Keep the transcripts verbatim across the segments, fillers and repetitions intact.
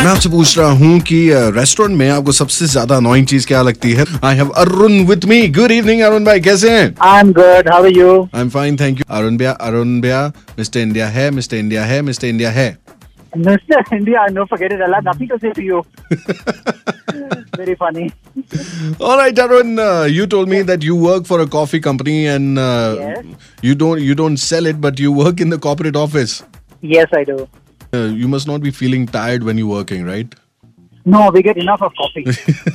मैं आपसे पूछ रहा हूँ कि रेस्टोरेंट में आपको सबसे ज्यादा अनोइंग चीज क्या लगती है? I have Arun with me. Good evening Arun भाई, कैसे हैं? I am good, how are you? I am fine, thank you. Arun भैया, अरुण भैया, मिस्टर इंडिया है, मिस्टर इंडिया है, मिस्टर इंडिया है. Mister India, no, forget it. Allah, nothing to say to you. Very funny. All right, Arun, uh, you told me that you work for a coffee company and uh, Yes. you don't you don't sell it, but you work in the corporate office. Yes, I do. Uh, you must not be feeling tired when you're working, right? No, we get enough of coffee.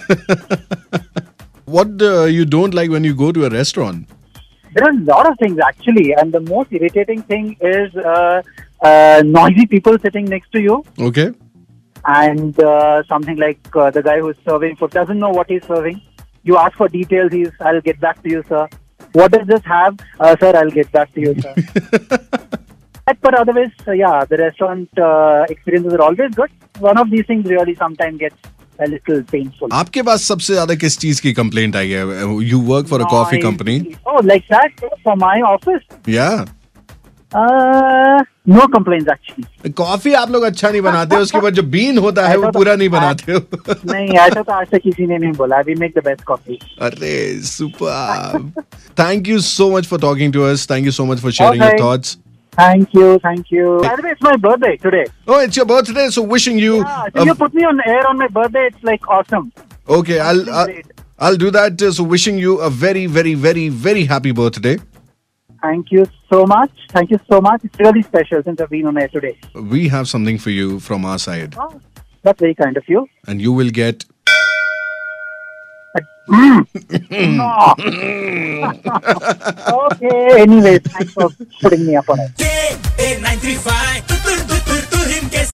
What uh, you don't like when you go to a restaurant? There are a lot of things actually, and the most irritating thing is uh, uh, noisy people sitting next to you, Okay. and uh, something like uh, the guy who's serving food doesn't know what he's serving. You ask for details, he's, I'll get back to you, sir. What does this have? Uh, sir, I'll get back to you, sir. But, but otherwise, uh, yeah, the restaurant uh, experiences are always good. One of these things really sometimes gets a little painful. आपके पास सबसे ज्यादा किस चीज की complaint आई है? You work for a coffee company. Oh, like that? For my office? Yeah. Uh, no complaints actually. Coffee आप लोग अच्छा नहीं बनाते हो, उसके बाद जो बीन होता है वो पूरा नहीं बनाते हो. नहीं, ऐसा तो आज तक किसी ने नहीं बोला. We make the best coffee. अरे super. Thank you so much for talking to us. Thank you so much for sharing Okay. your thoughts. Thank you, thank you. By the way, it's my birthday today. Oh, it's your birthday, so wishing you. Yeah, so you put me on air on my birthday. It's like awesome. Okay, I'll I'll, Great. I'll do that. uh, So wishing you a very very very very happy birthday. Thank you so much. Thank you so much. It's really special since I've been on air today. We have something for you from our side, Oh, that's very kind of you. and you will get. No. Okay. Anyway, thanks for putting me up on it. K A nine three five